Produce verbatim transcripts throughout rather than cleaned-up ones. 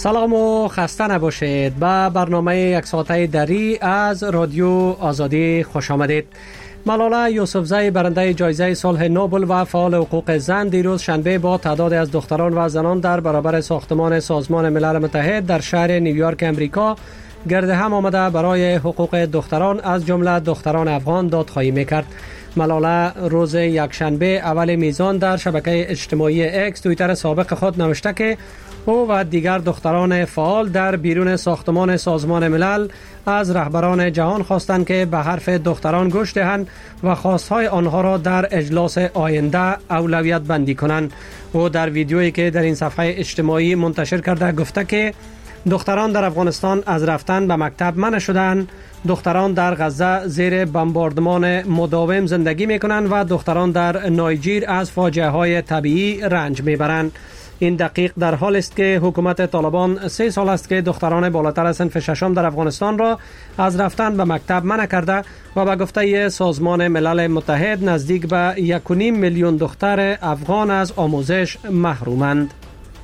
سلام و خسته نباشید. به برنامه یک ساعته دری از رادیو آزادی خوش آمدید. ملاله یوسفزی برنده جایزه صلح نوبل و فعال حقوق زن دیروز شنبه با تعدادی از دختران و زنان در برابر ساختمان سازمان ملل متحد در شهر نیویورک امریکا گرد هم آمده برای حقوق دختران از جمله دختران افغان دادخواهی میکرد. ملاله روز یکشنبه اول میزان در شبکه اجتماعی اکس توییتر سابق خود نوشته که او و دیگر دختران فعال در بیرون ساختمان سازمان ملل از رهبران جهان خواستند که به حرف دختران گوش دهند و خواستهای آنها را در اجلاس آینده اولویت بندی کنند. او در ویدیویی که در این صفحه اجتماعی منتشر کرده گفته که دختران در افغانستان از رفتن به مکتب منع شدند، دختران در غزه زیر بمباردمان مداوم زندگی می کنند و دختران در نایجیر از فاجعه های طبیعی رنج می برند. این دقیق در حال است که حکومت طالبان سه سال است که دختران بالاتر از صنف ششم در افغانستان را از رفتن به مکتب منع کرده و به گفته سازمان ملل متحد نزدیک به یک و نیم میلیون دختر افغان از آموزش محرومند.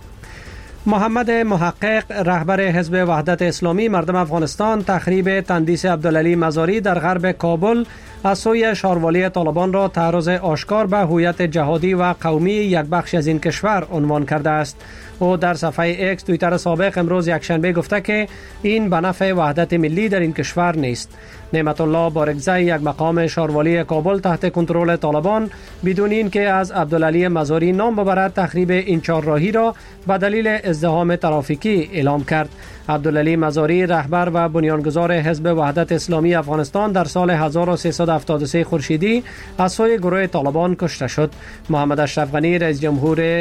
محمد محقق رهبر حزب وحدت اسلامی مردم افغانستان تخریب تندیس عبدالعلی مزاری در غرب کابل از سوی شاروالی طالبان را تعرض آشکار به هویت جهادی و قومی یک بخش از این کشور عنوان کرده است. او در صفحه اکس توییتر سابق امروز یکشنبه گفته که این به نفع وحدت ملی در این کشور نیست. نعمت الله بارگزی یک مقام شاروالی کابل تحت کنترل طالبان بدون اینکه از عبدالعلی مزاری نام ببرد تخریب این چهارراهی را به دلیل ازدحام ترافیکی اعلام کرد. عبدالعلی مزاری رهبر و بنیانگذار حزب وحدت اسلامی افغانستان در سال هزار و سیصد و هفتاد و سه خورشیدی از سوی گروه طالبان کشته شد. محمد اشرف غنی رئیس جمهور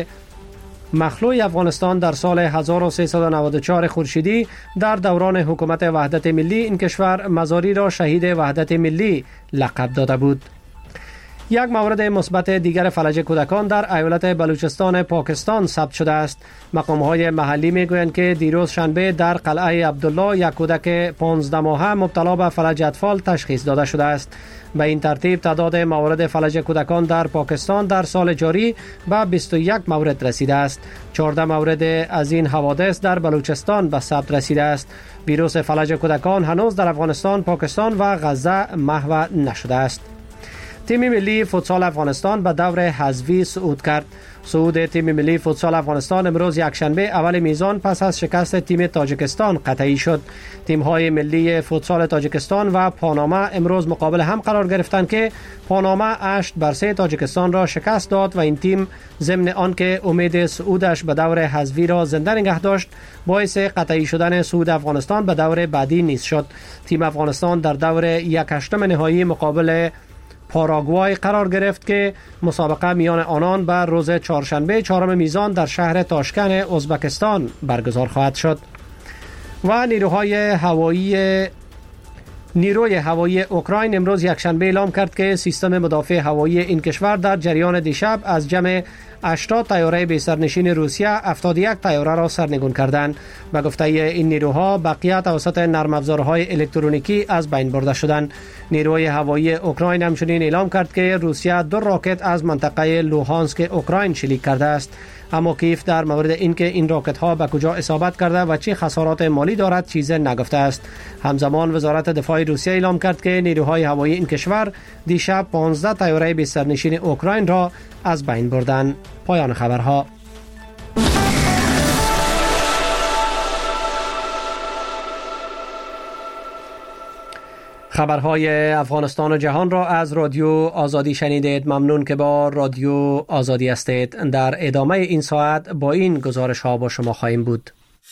مخلوع افغانستان در سال هزار و سیصد و نود و چهار خورشیدی در دوران حکومت وحدت ملی این کشور مزاری را شهید وحدت ملی لقب داده بود. یک مورد مثبت دیگر فلج کودکان در ایالت بلوچستان پاکستان ثبت شده است. مقام‌های محلی میگویند که دیروز شنبه در قلعه عبدالله یک کودک پانزده ماهه مبتلا به فلج اطفال تشخیص داده شده است. به این ترتیب تعداد موارد فلج کودکان در پاکستان در سال جاری به بیست و یک مورد رسیده است. چهارده مورد از این حوادث در بلوچستان به ثبت رسیده است. ویروس فلج کودکان هنوز در افغانستان، پاکستان و غزه محو نشده است. تیم ملی فوتسال افغانستان به دور حذفی صعود کرد. صعود تیم ملی فوتسال افغانستان امروز یکشنبه اول میزان پس از شکست تیم تاجیکستان قطعی شد. تیم‌های ملی فوتسال تاجیکستان و پاناما امروز مقابل هم قرار گرفتند که پاناما هشت بر سه تاجیکستان را شکست داد و این تیم ضمن آنکه امید صعودش به دور حذفی را زنده نگه داشت باعث قطعی شدن صعود افغانستان به دور بعدی نیز شد. تیم افغانستان در دور یک هشتم نهایی مقابل پاراگوای قرار گرفت که مسابقه میان آنان بر روز چهارشنبه چهارم میزان در شهر تاشکند ازبکستان برگزار خواهد شد. و نیروهای هوایی نیروی هوایی اوکراین امروز یکشنبه اعلام کرد که سیستم مدافع هوایی این کشور در جریان دیشب از جمع هشتاد طیاره بی سرنشین روسیه هفتاد و یک طیاره را سرنگون کردند. به گفته این نیروها بقیه توسط نرم افزارهای الکترونیکی از بین برده شدند. نیروی هوایی اوکراین همچنین اعلام کرد که روسیه دو راکت از منطقه لوهانسک اوکراین شلیک کرده است. اما کیف در مورد اینکه این راکت ها به کجا اصابت کرده و چه خسارات مالی دارد چیزی نگفته است. همزمان وزارت دفاع روسیه اعلام کرد که نیروهای هوایی این کشور دیشب پانزده طیاره بی سرنشین اوکراین را از بین بردند. پایان خبرها. خبرهای افغانستان و جهان را از رادیو آزادی شنیدید. ممنون که با رادیو آزادی هستید. در ادامه این ساعت با این گزارش ها با شما خواهیم بود.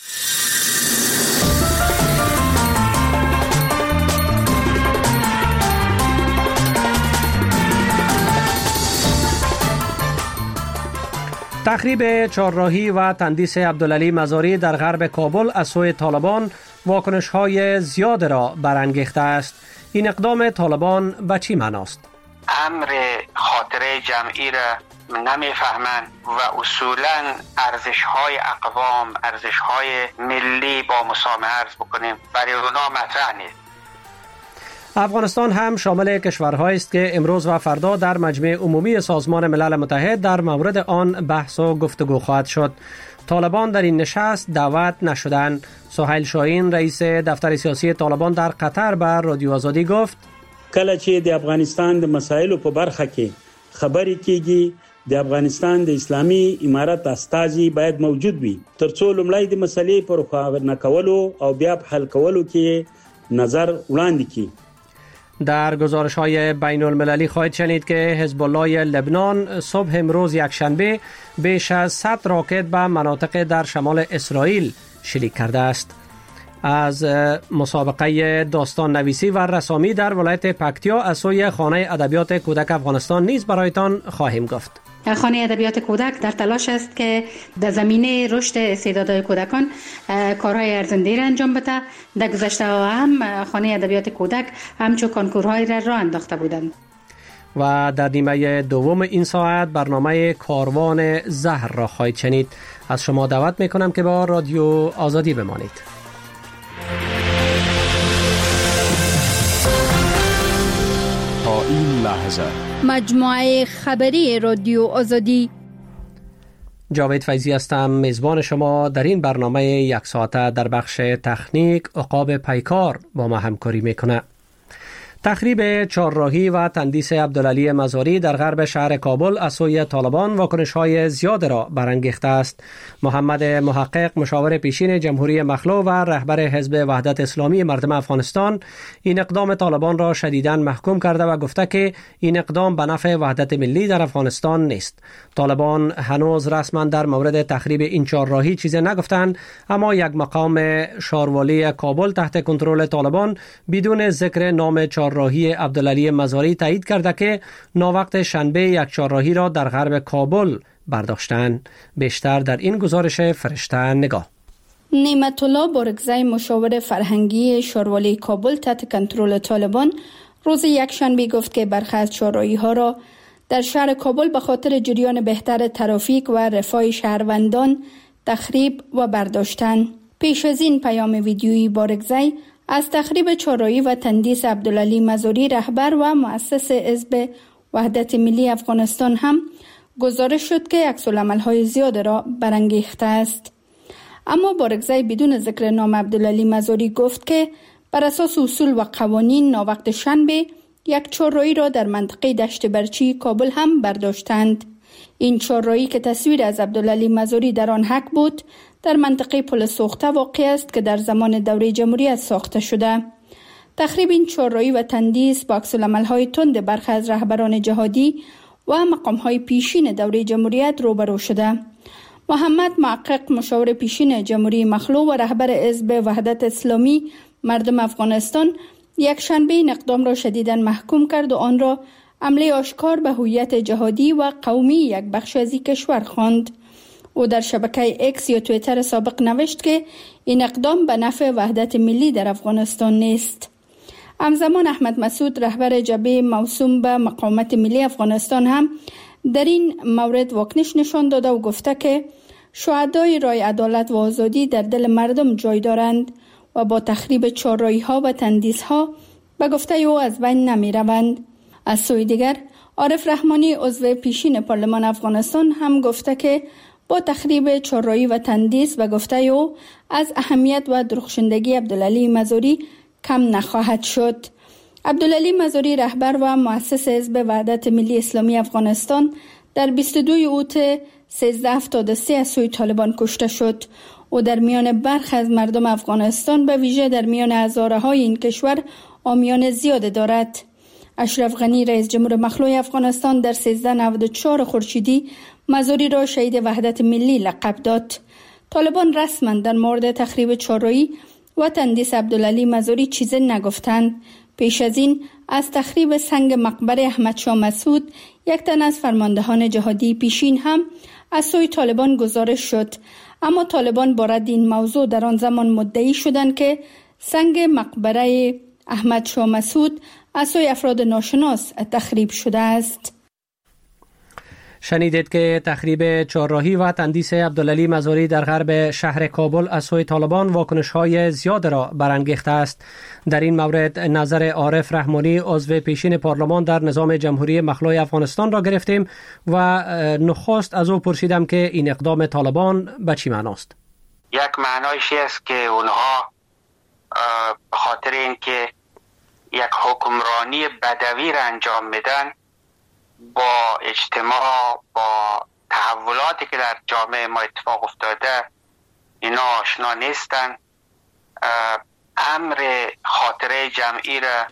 تخریب چهارراهی و تندیس عبدالعلی مزاری در غرب کابل از سوی طالبان واکنش‌های زیاد را برانگیخته است. این اقدام طالبان به چی معناست؟ امر خاطره جمعی را نمیفهمند و اصولا ارزش‌های اقوام، ارزش‌های ملی با مسامحه عرض بکنیم برای اونا مطرح نیست. افغانستان هم شامل کشورهایی است که امروز و فردا در مجمع عمومی سازمان ملل متحد در مورد آن بحث و گفتگو خواهد شد. طالبان در این نشست دعوت نشدند. سهیل شاهین رئیس دفتر سیاسی طالبان در قطر به رادیو آزادی گفت: کله چې د افغانستان د مسایلو په برخه کې خبرې کیږي د افغانستان د اسلامي امارت استازي باید موجود وي ترڅو لومړی د مسلې پر خبرنه کولو او بیا په حل کولو کې نظر وړاندې کړي. در گزارش های بین المللی خواهید شنید که حزب الله لبنان صبح امروز یکشنبه بیش از صد راکت به مناطق در شمال اسرائیل شلیک کرده است. از مسابقه داستان نویسی و رسامی در ولایت پکتیا از سوی خانه ادبیات کودک افغانستان نیز برایتان خواهیم گفت. خانه ادبیات کودک در تلاش است که در زمینه رشد استعدادهای کودکان کارهای ارزنده را انجام بده. در گذشته هم خانه ادبیات کودک همچون کنکورهای را راه انداخته بودند. و در نیمه دوم این ساعت برنامه کاروان زهر را خواهید شنید. از شما دعوت میکنم که با رادیو آزادی بمانید. تا این لحظه مجموعه خبری رادیو آزادی. جاوید فیضی هستم، میزبان شما در این برنامه یک ساعته. در بخش تکنیک عقاب پیکار با ما همکاری میکنه. تخریب چهارراهی و تندیس عبدالعلی مزاری در غرب شهر کابل از سوی طالبان واکنش‌های زیاد را برانگیخته است. محمد محقق، مشاور پیشین جمهوری مخلوع و رهبر حزب وحدت اسلامی مردم افغانستان، این اقدام طالبان را شدیداً محکوم کرده و گفته که این اقدام به نفع وحدت ملی در افغانستان نیست. طالبان هنوز رسما در مورد تخریب این چهارراهی چیزی نگفتند، اما یک مقام شاروالی کابل تحت کنترل طالبان بدون ذکر نام چهار راهی عبدالعلی مزاری تایید کرده که ناوقت شنبه یک چهارراهی را در غرب کابل برداشتند. بیشتر در این گزارش فرشته نگاه. نعمت الله بارگزای، مشاور فرهنگی شاروالی کابل تحت کنترل طالبان، روز یکشنبه گفت که برخی از چهارراهی ها را در شهر کابل به خاطر جریان بهتر ترافیک و رفاه شهروندان تخریب و برداشتن. پیش از این پیام ویدیویی بارگزای از تخریب چهارراهی و تندیس عبدالعلی مزاری، رهبر و مؤسس حزب وحدت ملی افغانستان، هم گزارش شد که عکس‌العمل‌های زیاد را برانگیخته است. اما بارگزای بدون ذکر نام عبدالعلی مزاری گفت که بر اساس اصول و قوانین ناوقت شنبه یک چهارراهی را در منطقه دشت برچی کابل هم برداشتند. این چهارراهی که تصویر از عبدالعلی مزاری در آن حک بود، در منطقه پل سوخته واقع است که در زمان دوره جمهوریت ساخته شده. تخریب این چهارراهی و تندیس با عکس‌العمل‌های تند برخی از رهبران جهادی و مقام‌های پیشین دوره جمهوریت روبرو شده. محمد محقق، مشاور پیشین جمهوری مخلوع و رهبر حزب وحدت اسلامی مردم افغانستان، یک شنبه این اقدام را شدیداً محکوم کرد و آن را حمله آشکار به هویت جهادی و قومی یک بخش از کشور خواند. او در شبکه اکس یا توییتر سابق نوشت که این اقدام به نفع وحدت ملی در افغانستان نیست. همزمان احمد مسعود، رهبر جبهه موسوم به مقاومت ملی افغانستان، هم در این مورد واکنش نشان داده و گفته که شهدای رای عدالت و آزادی در دل مردم جای دارند و با تخریب چهارراهی ها و تندیس ها به گفته او از بین نمی روند. از سوی دیگر عارف رحمانی، عضو پیشین پارلمان افغانستان، هم گفته که با تخریب چهارراهی و تندیس و گفته او از اهمیت و درخشندگی عبدالعلی مزاری کم نخواهد شد. عبدالعلی مزاری، رهبر و مؤسس حزب وحدت ملی اسلامی افغانستان، در بیست و دو اوت سیزده هفتاد و سه از سوی طالبان کشته شد. او در میان برخی از مردم افغانستان، به ویژه در میان هزاره های این کشور، عامیان زیاد دارد. اشرف غنی، رئیس جمهور مخلوع افغانستان، در سیزده نود و چهار خورشیدی مزاری را شهید وحدت ملی لقب داد. طالبان رسما در مورد تخریب چهارراهی و تندیس عبدالعلی مزاری چیزی نگفتند. پیش از این از تخریب سنگ مقبره احمد شاه مسعود، یک تن از فرماندهان جهادی پیشین، هم از سوی طالبان گزارش شد. اما طالبان با رد این موضوع در آن زمان مدعی شدند که سنگ مقبره احمد شاه مسعود از سوی افراد ناشناس تخریب شده است. شنیدید که تخریب چهارراهی و تندیس عبدالعلی مزاری در غرب شهر کابل از سوی طالبان واکنش‌های زیاد را برانگیخته است. در این مورد نظر عارف رحمانی عضو پیشین پارلمان در نظام جمهوری مخلوع افغانستان را گرفتیم و نخست از او پرسیدم که این اقدام طالبان به چی معناست؟ یک معنایش است که اونها به خاطر اینکه یک حکمرانی بدوی را انجام میدن، با اجتماع، با تحولاتی که در جامعه ما اتفاق افتاده اینا آشنا نیستن، امر خاطره جمعی را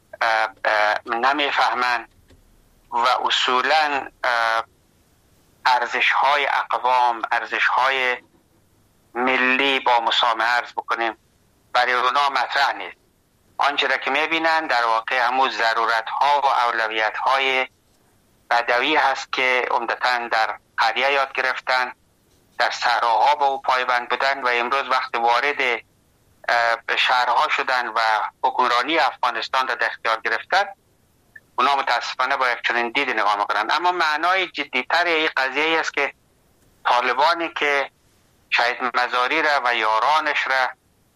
نمیفهمن و اصولا ارزش های اقوام، ارزش های ملی با مسامحه عرض بکنیم برای اونا مطرح نیست. آنچه را که میبینن در واقع همون ضرورت ها و اولویت های بدوی هست که عمدتاً در قریه یاد گرفتن، در صحراها با او پایبند بودن و امروز وقت وارد به شهرها شدن و حکمرانی افغانستان را در اختیار گرفتن، اونا متاسفانه با یک چنین دید نگاه میکنن. اما معنای جدیتر این قضیه است که طالبانی که شهید مزاری را و یارانش را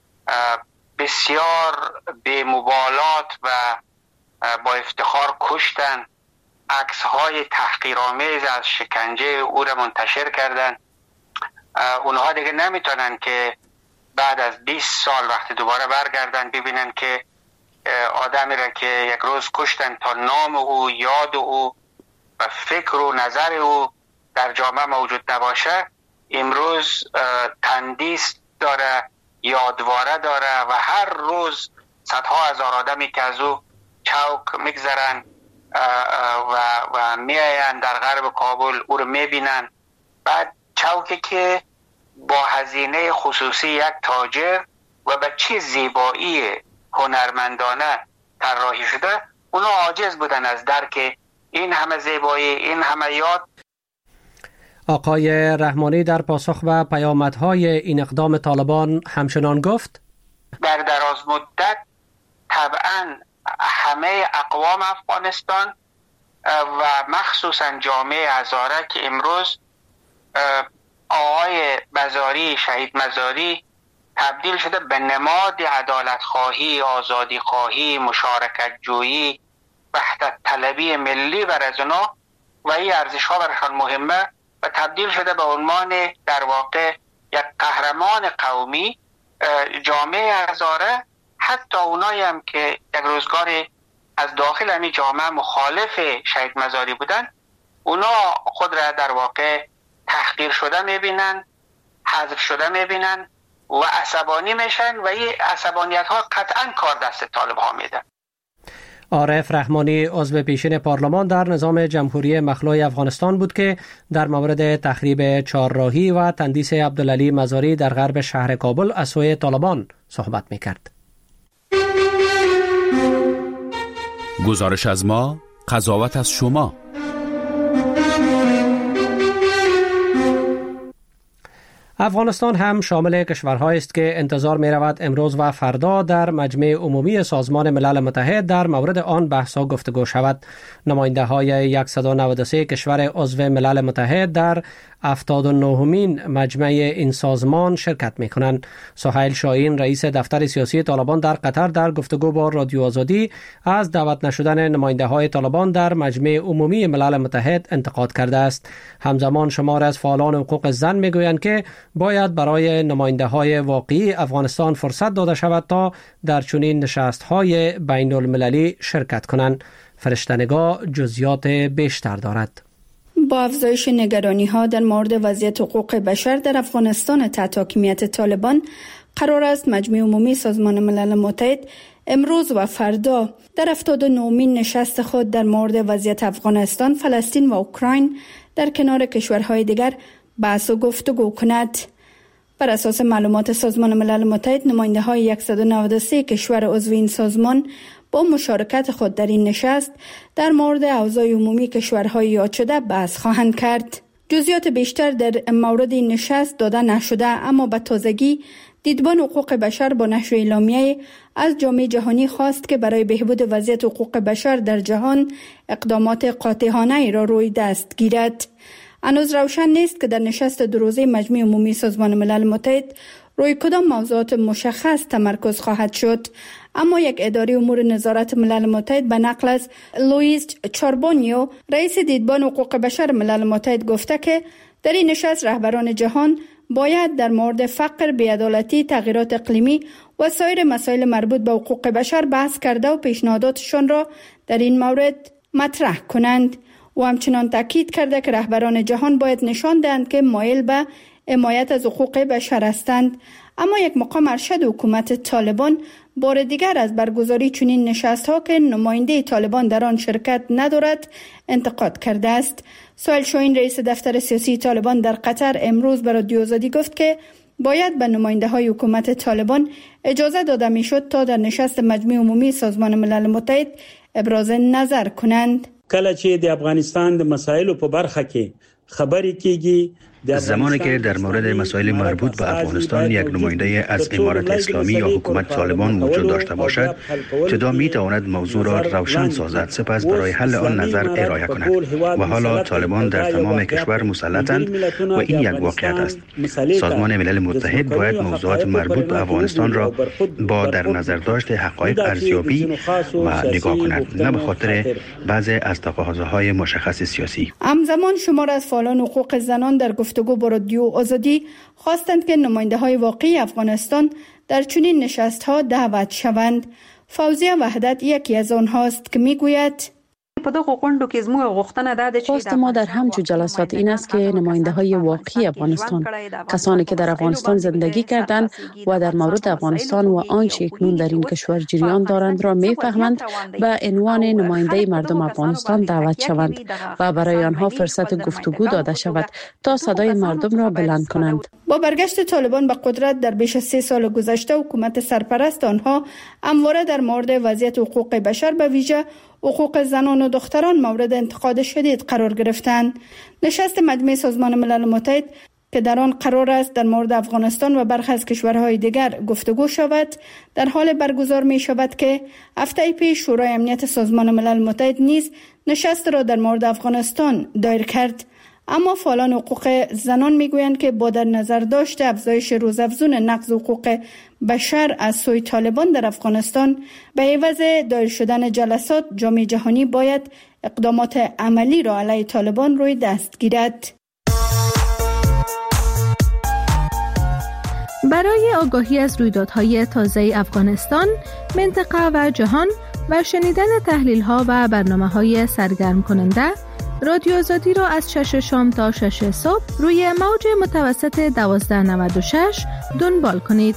بسیار به مبالات و با افتخار کشتن، عکس های تحقیرآمیز از شکنجه او را منتشر کردن، اونها دیگه نمیتونن که بعد از بیست سال وقتی دوباره برگردن ببینن که آدمی را که یک روز کشتن تا نام او، یاد او و فکر و نظر او در جامعه موجود نباشه، امروز تندیس داره، یادواره داره و هر روز صدها هزار آدمی که از او چوک میگذرن و و میاین در غرب کابل او رو میبینن. بعد چوکی که با هزینه خصوصی یک تاجر و به چه زیبایی هنرمندانه طراحی شده، اونا عاجز بودن از درک این همه زیبایی، این همه یاد. آقای رحمانی در پاسخ به پیامدهای این اقدام طالبان همچنان گفت در دراز مدت طبعاً همه اقوام افغانستان و مخصوصا جامعه هزاره که امروز آقای مزاری، شهید مزاری تبدیل شده به نماد عدالت خواهی، آزادی خواهی، مشارکت جویی، وحدت طلبی ملی بر از اونا و این ارزش ها برشان مهمه و تبدیل شده به عنوان در واقع یک قهرمان قومی. جامعه هزاره حتی اونایی هم که یک روزگار از داخل همین جامعه مخالف شهید مزاری بودن، اونا خود را در واقع تحقیر شده میبینن، حذف شده میبینن و عصبانی میشن و این عصبانیت ها قطعا کار دست طالب ها میدن. عارف رحمانی عضو پیشین پارلمان در نظام جمهوری مخلوع افغانستان بود که در مورد تخریب چهارراهی و تندیس عبدالعلی مزاری در غرب شهر کابل از سوی طالبان صحبت میکرد. گزارش از ما، قضاوت از شما. افغانستان هم شامل کشورهایی است که انتظار می رود امروز و فردا در مجمع عمومی سازمان ملل متحد در مورد آن بحث و گفتگو شود. نماینده های صد و نود و سه کشور عضو ملل متحد در هفتاد و نهمین مجمع این سازمان شرکت می کنند. سهیل شاهین رئیس دفتر سیاسی طالبان در قطر در گفتگو با رادیو آزادی از دعوت نشدن نماینده های طالبان در مجمع عمومی ملل متحد انتقاد کرده است. همزمان شمار از فعالان حقوق زن می گویند که باید برای نماینده های واقعی افغانستان فرصت داده شود تا در چنین نشست های بین المللی شرکت کنند. فرشته‌نگاه جزئیات بیشتر دارد. با افزایش نگرانی ها در مورد وضعیت حقوق بشر در افغانستان تحت حاکمیت طالبان، قرار است مجمع عمومی سازمان ملل متحد امروز و فردا در هفتاد و نهمین نشست خود در مورد وضعیت افغانستان، فلسطین و اوکراین در کنار کشورهای دیگر بحث و گفتگو کند. بر اساس معلومات سازمان ملل متحد، نماینده های صد و نود و سه کشور عضو این سازمان با مشارکت خود در این نشست در مورد اوضاع عمومی کشورهای یاد شده بحث خواهند کرد. جزئیات بیشتر در مورد این نشست داده نشده، اما به تازگی دیدبان حقوق بشر با نشر اعلامیه از جامعه جهانی خواست که برای بهبود وضعیت حقوق بشر در جهان اقدامات قاطعانه را روی دست گیرد. هنوز روشن نیست که در نشست دو روزه مجمع عمومی سازمان ملل متحد روی کدام موضوعات مشخص تمرکز خواهد شد، اما یک اداره امور نظارت ملل متحد به نقل از لوئیس چاربونیو رئیس دیدبان حقوق بشر ملل متحد گفته که در این نشست رهبران جهان باید در مورد فقر، بی‌عدالتی، تغییرات اقلیمی و سایر مسائل مربوط به حقوق بشر بحث کرده و پیشنهاداتشان را در این مورد مطرح کنند. و همچنان تاکید کرده که رهبران جهان باید نشان دهند که مایل به حمایت از حقوق بشر هستند. اما یک مقام ارشد حکومت طالبان بار دیگر از برگزاری چنین نشست‌ها که نماینده طالبان در آن شرکت ندارد انتقاد کرده است. سهیل شاهین رئیس دفتر سیاسی طالبان در قطر امروز به رادیو آزادی گفت که باید به نماینده های حکومت طالبان اجازه داده میشد تا در نشست مجمع عمومی سازمان ملل متحد ابراز نظر کنند. کله چې د افغانستان د مسایلو په برخه کې خبرې کیږي، زمانی که در مورد مسائل مربوط به افغانستان یک نماینده از امارت اسلامی یا حکومت طالبان وجود داشته باشد، ابتدا می تواند موضوع را روشن سازد، سپس برای حل آن نظر ارائه کند. و حالا طالبان در تمام کشور مسلطند و این یک واقعیت است. سازمان ملل متحد باید موضوعات مربوط به افغانستان را با در نظر داشت حقایق ارزیابی و نگاه کند، نه به خاطر بعضی از تقاضاهای مشخص سیاسی. همزمان شمار از فعالان حقوق زنان در گفتگو با رادیو آزادی خواستند که نماینده های واقعی افغانستان در چنین نشست ها دعوت شوند. فوزیه وحدت یکی از آنهاست که میگوید خواست ما در همچو جلسات این است که نماینده های واقعی افغانستان، کسانی که در افغانستان زندگی کردند و در مورد افغانستان و آنچه اکنون در این کشور جریان دارند را میفهمند، به عنوان نماینده مردم افغانستان دعوت شوند و برای آنها فرصت گفتگو داده شود تا صدای مردم را بلند کنند. با برگشت طالبان به قدرت در بیش از سه سال گذشته، حکومت سرپرست آنها همواره در مورد وضعیت حقوق بشر به ویژه حقوق زنان و دختران مورد انتقاد شدید قرار گرفتند. نشست مجمع سازمان ملل متحد که در آن قرار است در مورد افغانستان و برخی از کشورهای دیگر گفتگو شود، در حال برگزار می شود که هفته پیش شورای امنیت سازمان ملل متحد نیز نشست را در مورد افغانستان دایر کرد. اما فعالان حقوق زنان میگویند که با در نظر داشت افزایش روزافزون نقض حقوق بشر از سوی طالبان در افغانستان، به عوض دایر شدن جلسات جامعه جهانی باید اقدامات عملی را علیه طالبان روی دست گیرد. برای آگاهی از رویدادهای تازه افغانستان، منطقه و جهان و شنیدن تحلیل‌ها و برنامه‌های سرگرم کننده، رادیو آزادی را از شش شام تا شش صبح روی موج متوسط دوازده نود و شش دنبال کنید.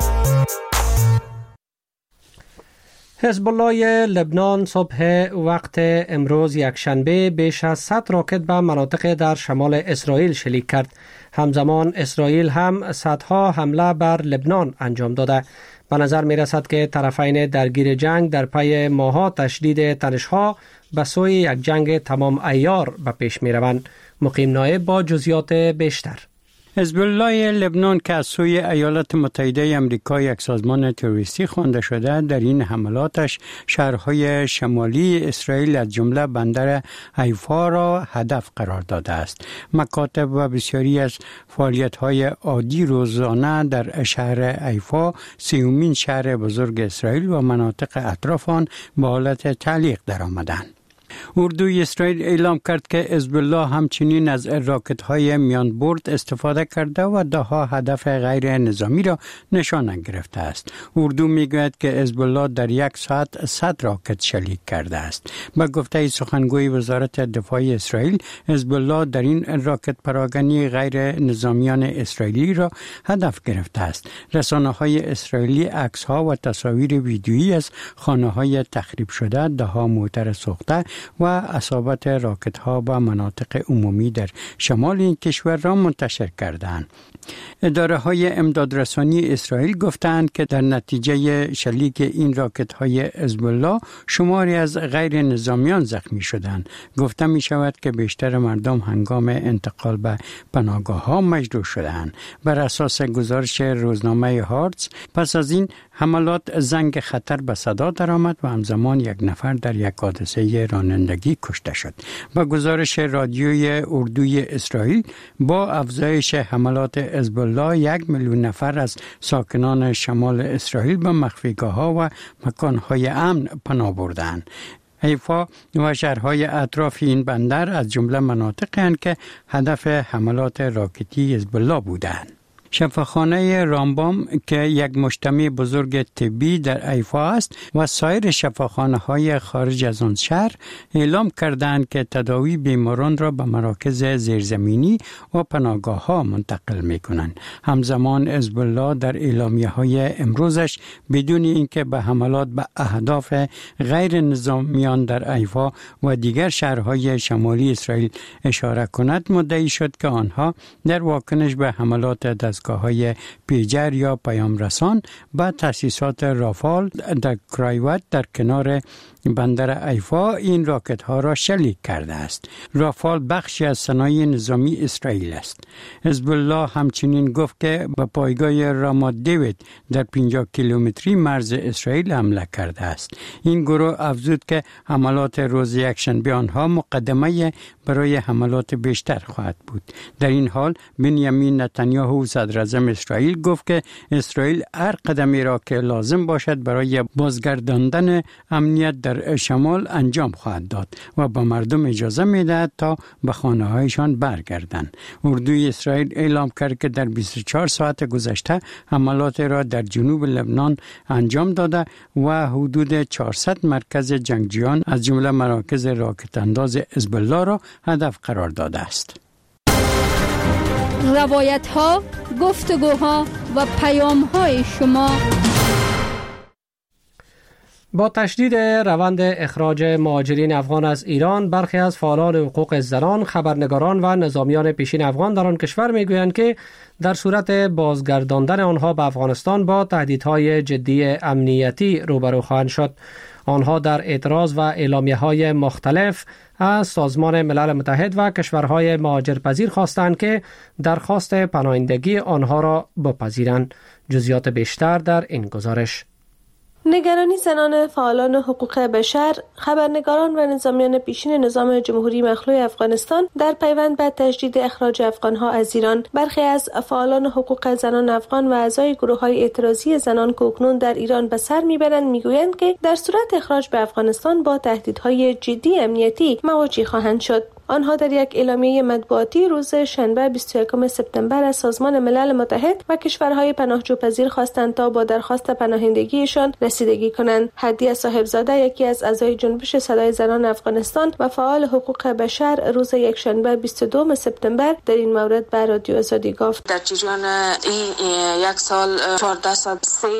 حزب الله لبنان صبح وقت امروز یکشنبه بیش از صد راکت به مناطق در شمال اسرائیل شلیک کرد. همزمان اسرائیل هم صدها حمله بر لبنان انجام داده. به نظر می رسد که طرفین درگیر جنگ در پی ماه‌ها تشدید تنش‌ها به سوی یک جنگ تمام عیار به پیش می روند. مقیم نایب با جزئیات بیشتر. حزب الله لبنان که از سوی ایالات متحده آمریکا یک سازمان تروریستی خوانده شده، در این حملاتش شهرهای شمالی اسرائیل از جمله بندر حیفا را هدف قرار داده است. مکاتب و بسیاری از فعالیت‌های عادی روزانه در شهر حیفا، سیومین شهر بزرگ اسرائیل و مناطق اطراف آن، به حالت تعلیق درآمدند. اردوی اسرائیل اعلام کرد که حزب الله همچنین از راکت‌های میان برد استفاده کرده و ده‌ها هدف غیر نظامی را نشانه گرفته است. اردو میگوید که حزب الله در یک ساعت صد راکت شلیک کرده است. به گفته سخنگوی وزارت دفاع اسرائیل، حزب الله در این راکت پراگنی غیر نظامیان اسرائیلی را هدف گرفته است. رسانه‌های اسرائیلی عکس‌ها و تصاویر ویدیویی از خانه‌های تخریب شده، ده‌ها موتر سوخته و اصابت راکت ها به مناطق عمومی در شمال این کشور را منتشر کردند. اداره های امدادرسانی اسرائیل گفتند که در نتیجه شلیک این راکت های حزب الله شماری از غیر نظامیان زخمی شدند. گفته می شود که بیشتر مردم هنگام انتقال به پناهگاه ها مجروح شدند. بر اساس گزارش روزنامه هارتز، پس از این حملات زنگ خطر به صدا درآمد و همزمان یک نفر در یک حادثه رانندگی کشته شد. با گزارش رادیوی اردوی اسرائیل، با افزایش حملات حزب الله یک میلیون نفر از ساکنان شمال اسرائیل به مخفیگاه‌ها و مکان‌های امن پناه بردند. حیفا و شهرهای اطراف این بندر از جمله مناطقی هستند که هدف حملات راکتی حزب الله بودند. شفاخانه رامبام که یک مجتمع بزرگ طبی در حیفا است و سایر شفاخانه های خارج از آن شهر اعلام کردند که تداوی بیماران را به مراکز زیرزمینی و پناهگاه ها منتقل می کنند. همزمان حزب الله در اعلامیه های امروزش بدون اینکه به حملات به اهداف غیر نظامیان در حیفا و دیگر شهرهای شمالی اسرائیل اشاره کند، مدعی شد که آنها در واکنش به حملات دست های پیجر یا پیام رسان به تأسیسات رافال در کرایوت در کنار بندر حیفا این راکت ها را شلیک کرده است. رافال بخشی از صنایع نظامی اسرائیل است. حزب الله همچنین گفت که به پایگاه رامات دیوید در پنجاه کیلومتری مرز اسرائیل حمله کرده است. این گروه افزود که حملات روز یکشنبه آنها مقدمه برای حملات بیشتر خواهد بود. در این حال بنیامین نتانیاهو صدر اعظم اسرائیل گفت که اسرائیل هر قدمی را که لازم باشد برای بازگرداندن امنیت در شمال انجام خواهد داد و به مردم اجازه می‌دهد تا به خانه‌هایشان برگردند. اردوی اسرائیل اعلام کرد که در بیست و چهار ساعت گذشته حملات را در جنوب لبنان انجام داده و حدود چهارصد مرکز جنگجویان از جمله مراکز راکت انداز حزب الله را هدف قرار داده است. روایت ها، گفتگوها و پیام های شما. با تشدید روند اخراج مهاجرین افغان از ایران، برخی از فعالان حقوق زنان، خبرنگاران و نظامیان پیشین افغان در آن کشور میگویند که در صورت بازگرداندن آنها به افغانستان با تهدیدهای جدی امنیتی روبرو خواهند شد. آنها در اعتراض و اعلامیه‌های مختلف از سازمان ملل متحد و کشورهای مهاجرپذیر خواستند که درخواست پناهندگی آنها را بپذیرند. جزئیات بیشتر در این گزارش. نگرانی زنان فعالان حقوق بشر، خبرنگاران و نظامیان پیشین نظام جمهوری مخلوع افغانستان در پیوند به تجدید اخراج افغانها از ایران. برخی از فعالان حقوق زنان افغان و اعضای گروه‌های اعتراضی زنان که اکنون در ایران به سر میبرند میگویند که در صورت اخراج به افغانستان با تهدیدهای جدی امنیتی مواجه خواهند شد. آنها در یک اعلامیه مطبوعاتی روز شنبه بیست و یکم سپتامبر از سازمان ملل متحد و کشورهای پناهجوپذیر خواستند تا با درخواست پناهندگیشان رسیدگی کنند. هدیه صاحبزاده، یکی از اعضای جنبش صدای زنان افغانستان و فعال حقوق بشر، روز یکشنبه بیست و دوم سپتامبر در این مورد به رادیو آزادی گفت: در جریان این یک سال چهارده صد و سه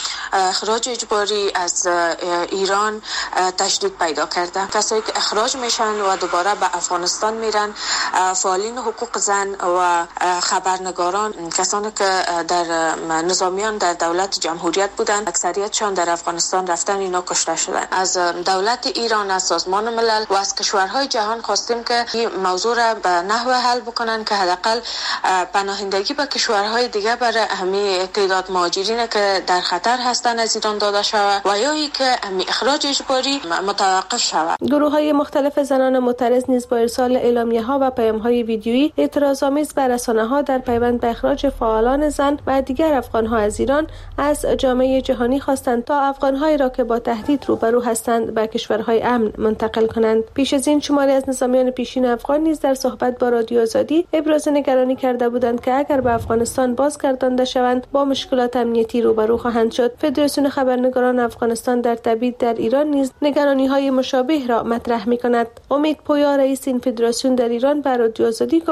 اخراج اجباری از ایران تشدید پیدا کرده. کسایی که اخراج میشن و دوباره به افغانستان میرن، فعالین حقوق زن و خبرنگاران، کسانی که در نظامیان در دولت جمهوریت بودند، اکثریتشان در افغانستان رفتن، اینا کشته شدن. از دولت ایران، از سازمان ملل و از کشورهای جهان خواستیم که این موضوع را به نحو حل بکنن که حداقل پناهندگی به کشورهای دیگه برای همه تعداد مهاجرین که در خطر هستند از ایران داده شود و یا ای که اخراج اجباری متوقف شود. گروه‌های مختلف زنان معترض نیز با ارسال اعلامیه‌ها و پیام‌های ویدیویی اعتراض‌آمیز بر رسانه‌ها در پیوند به اخراج فعالان زن و دیگر افغان‌ها از ایران از جامعه جهانی خواستند تا افغان‌هایی را که با تهدید روبرو هستند به کشورهای امن منتقل کنند. پیش از این شماری از نظامیان پیشین افغان نیز در صحبت با رادیو آزادی ابراز نگرانی کرده بودند که اگر به افغانستان بازگردانده شوند با مشکلات امنیتی روبرو خواهند شد. فدراسیون خبرنگاران افغانستان در تبعید در ایران نیز نگرانی‌های مشابه را مطرح می‌کند. امید پویا، رئیس این فدراسیون در ایران، به رادیو آزادی گفت: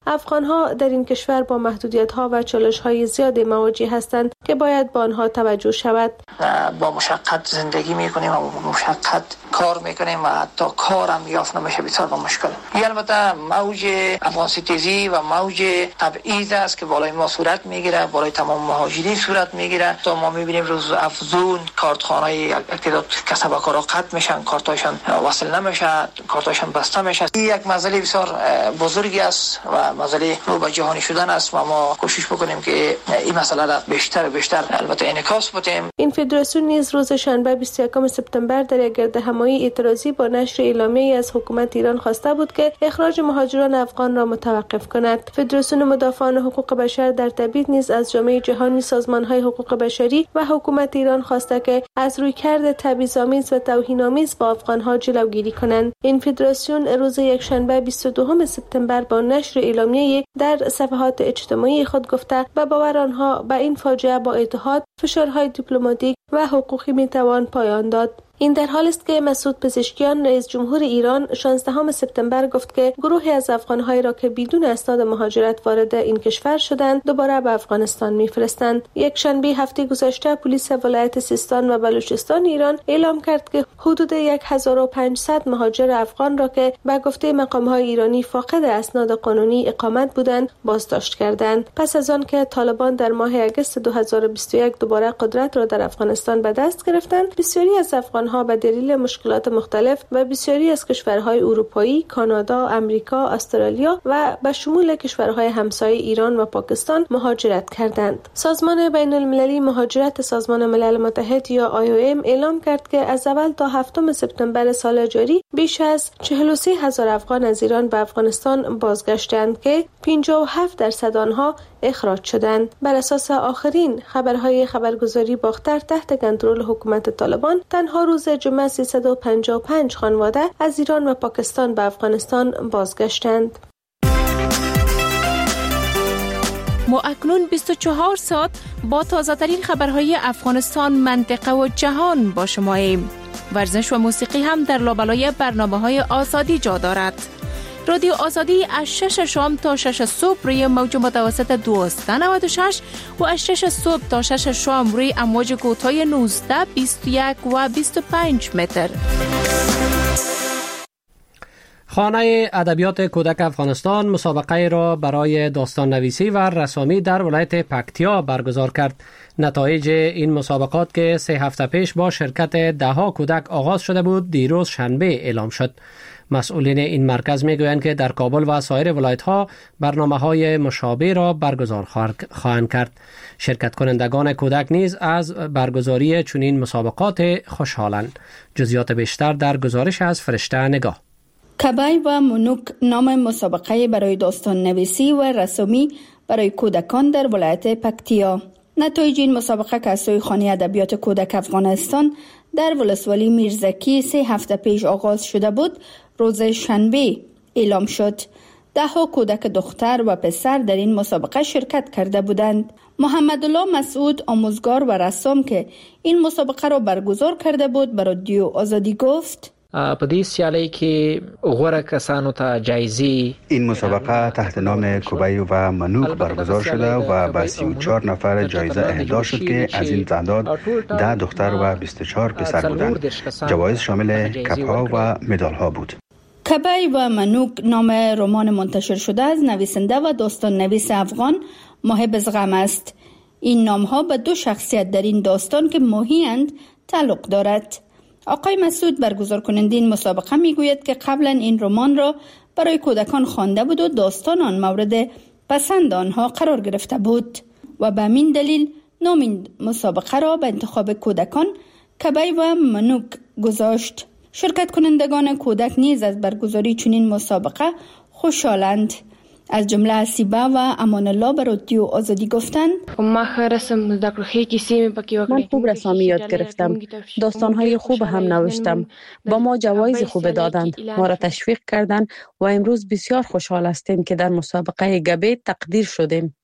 افغان‌ها در این کشور با محدودیت‌ها و چالش‌های زیادی مواجه هستند که باید با آنها توجه شود. با مشقت زندگی می‌کنیم و با مشقت کار می‌کنیم و حتی کارم یافت نمیشه، بسیار با مشکل. این البته موج افغان ستیزی و موج تبعیض است که بالای ما صورت میگیره، بالای تمام مهاجرین صورت میگیره. تا ما می‌بینیم روز افزون کارتخانه‌های تعداد کسب و کارها قطع میشن، کارتاشون وصل نمیشه، کارتاشون بسته میشه. این یک مسئله بسیار بزرگی است و مسئله رو به جهانی شدن است و ما کوشش بکنیم که این مسئله را بیشتر و بیشتر البته انعکاس بدیم. این فدراسیون نیز روز شنبه بیست و یکم سپتامبر در یک گردهمایی اعتراضی با نشر اعلامیه‌ای از حکومت ایران خواسته بود که اخراج مهاجران افغان را متوقف کند. فدراسیون مدافعان حقوق بشر در تبعید نیز از جامعه جهانی، سازمان‌های حقوق بشری و حکومت ایران خواسته که از رویکرد تبعیض‌آمیز و توهین‌آمیز با افغان‌ها جلوگیری کنند. این فدراسیون روز یکشنبه بیست و دوم سپتامبر با نشر اعلامیه در صفحات اجتماعی خود گفته و باور آنها به این فاجعه با اتحاد، فشارهای دیپلماتیک و حقوقی میتوان پایان داد. این در حالی است که مسعود پزشکیان رئیس جمهور ایران شانزدهم سپتامبر گفت که گروهی از افغان‌هایی را که بدون اسناد مهاجرت وارد این کشور شدند دوباره به افغانستان می‌فرستند. یک شنبه هفته گذشته پلیس ولایت سیستان و بلوچستان ایران اعلام کرد که حدود هزار و پانصد مهاجر افغان را که به گفته مقام‌های ایرانی فاقد اسناد قانونی اقامت بودند بازداشت کردند. پس از آن که طالبان در ماه اگست دو هزار و بیست و یک دوباره قدرت را در افغانستان به دست گرفتند، بسیاری از افغان ها به دلیل مشکلات مختلف و بسیاری از کشورهای اروپایی، کانادا، آمریکا، استرالیا و به شمول کشورهای همسایه ایران و پاکستان مهاجرت کردند. سازمان بین المللی مهاجرت سازمان ملل متحد یا آی او ام اعلام کرد که از اول تا هفتم سپتامبر سال جاری بیش از چهل و سه هزار افغان از ایران به افغانستان بازگشتند که پنجاه و هفت درصد آنها اخراج شدند. بر اساس آخرین خبرهای خبرگزاری باختر تحت کنترل حکومت طالبان تنها روز جمعه سیصد و پنجاه و پنج خانواده از ایران و پاکستان به افغانستان بازگشتند. ما اکنون بیست و چهار ساعت با تازه ترین خبرهای افغانستان، منطقه و جهان با شماییم. ورزش و موسیقی هم در لابلای برنامه‌های آزادی جا دارد. رادیو آزادی از شش شام تا شش صبح روی موج متوسط دویست و نود و شش و از شش صبح تا شش شام روی امواج کوتاه نوزده، بیست و یک و بیست و پنج متر. خانه ادبیات کودک افغانستان مسابقه را برای داستان نویسی و رسامی در ولایت پکتیا برگزار کرد. نتایج این مسابقات که سه هفته پیش با شرکت ده ها کودک آغاز شده بود دیروز شنبه اعلام شد. مسئولین این مرکز میگویند که در کابل و سایر ولایت‌ها برنامه‌های مشابه را برگزار خواهند کرد. شرکت کنندگان کودک نیز از برگزاری چنین مسابقات خوشحالند. جزئیات بیشتر در گزارش از فرشته نگاه. کبای و منوک نام مسابقه برای داستان نویسی و رسامی برای کودکان در ولایت پکتیا. نتایج این مسابقه که از سوی خانه ادبیات کودک افغانستان در ولسوالی میرزکی سه هفته پیش آغاز شده بود روز شنبه اعلام شد. ده ها کودک دختر و پسر در این مسابقه شرکت کرده بودند. محمد الله مسعود آموزگار و رسام که این مسابقه را برگزار کرده بود به رادیو آزادی گفت: په دې سیالۍ کې غوره کسانو ته جایزې این مسابقه تحت نام کوبای و منوک برگزار شده و به سی و چهار نفر جایزه اهدا شد که از این تعداد ده دختر و بیست و چهار پسر بودند. جوایز شامل کپ‌ها و مدال‌ها بود. کبای و منوک نام رمان منتشر شده از نویسنده و داستان نویس افغان محب زغم است. این نام‌ها به دو شخصیت در این داستان که ماهی‌اند تعلق دارد. آقای مسعود برگزار کننده این مسابقه میگوید که قبلا این رمان را برای کودکان خوانده بود و داستان آن مورد پسند آنها قرار گرفته بود و به همین دلیل نام این مسابقه را به انتخاب کودکان کبای و منوک گذاشت. شرکت کنندگان کودک نیز از برگزاری چنین مسابقه خوشحالند. از جمله اسیبه و امان الله به رادیو آزادی گفتند: من خوب رسامی یاد گرفتم. داستانهای خوب هم نوشتم. با ما جوایز خوب دادند. ما را تشویق کردند و امروز بسیار خوشحال هستیم که در مسابقه گبه تقدیر شدیم.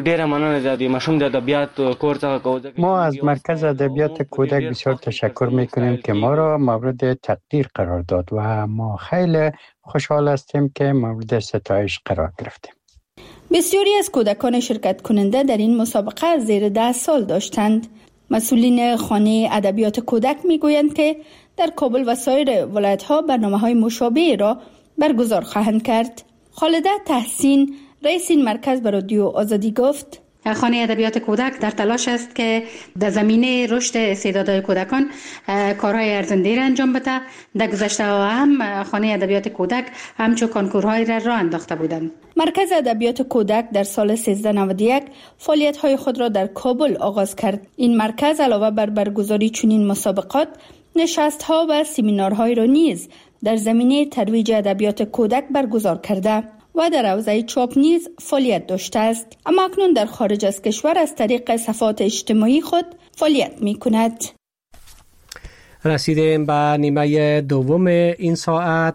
ما از مرکز ادبیات کودک بسیار تشکر میکنیم که ما را مورد تقدیر قرار داد و ما خیلی خوشحال هستیم که مورد ستایش قرار گرفتیم. بسیاری از کودکان شرکت کننده در این مسابقه زیر ده سال داشتند. مسئولین خانه ادبیات کودک میگویند که در کابل و سایر ولایت‌ها برنامه‌های مشابه را برگزار خواهند کرد. خالده تحسین رئیس این مرکز به رادیو آزادی گفت: خانه ادبیات کودک در تلاش است که در زمینه رشد استعدادهای کودکان کارهای ارزنده را انجام بده. در گذشته هم خانه ادبیات کودک همچون کنکورهای را راه انداخته بودند. مرکز ادبیات کودک در سال سیزده نود و یک فعالیت‌های خود را در کابل آغاز کرد. این مرکز علاوه بر برگزاری چنین مسابقات، نشست‌ها و سمینارهای را نیز در زمینه ترویج ادبیات کودک برگزار کرده و در حوزه چاپ نیز فعالیت داشته است، اما اکنون در خارج از کشور از طریق صفحات اجتماعی خود فعالیت می کند. رسیدیم به نیمه دوم این ساعت.